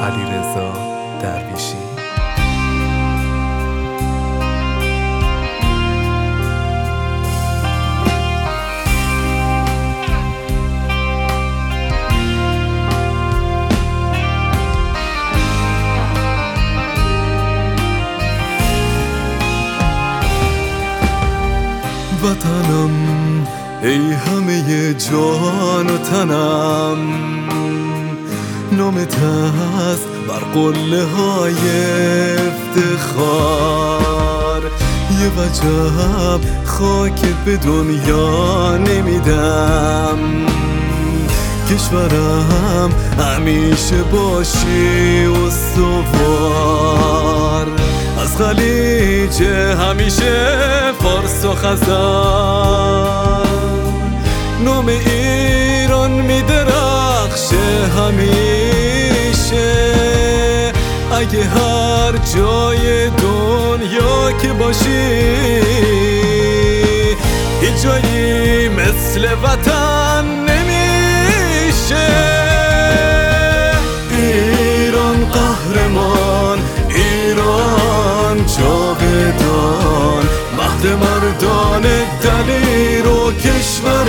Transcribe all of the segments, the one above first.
علیرضا درویشی. وطنم ای همه جان و تنم، نامت هست بر قله های افتخار. یه وجب خاک به دنیا نمیدم، کشورم همیشه باشی استوار. از خلیج همیشه فارس و خزر، نام ایران میدرخشه همیشه. اگه هر جای دنیا که باشی، هیچ جایی مثل وطن نمیشه. ایران قهرمان، ایران جاودان، مهد مردان دلیر و کشور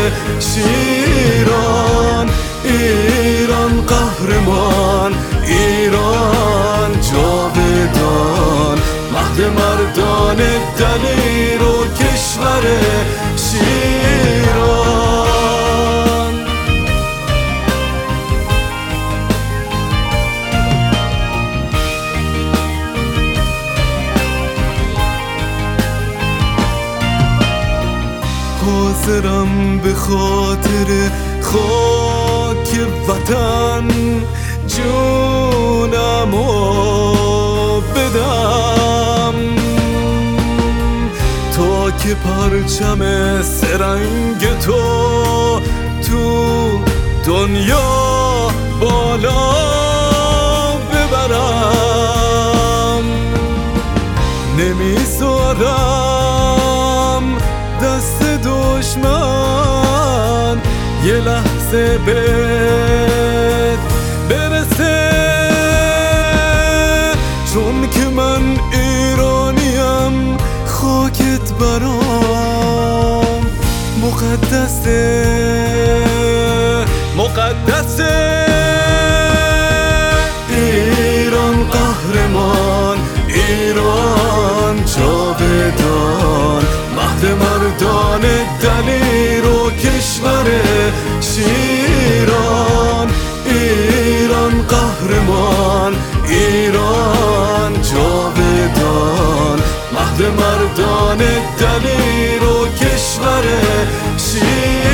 شیران. ایران قهرمان، ایران جاودان، مهد مردان دلیر و کشور شیران. حاضرم به خاطر خاک وطن جونمو بدم، تا که پرچم سرنگ تو دنیا بالا ببرم. نمیذارم دست دشمن یه لحظه بهت برسه، چون که من ایرانیم، خاکت برام مقدسه، مقدسه. ایران قهرمان، ایران جاودان، مهد مردان دلیر و کشور شیران. ایران قهرمان، ایران جاودان، مهد مردان دلیر و کشور شیران.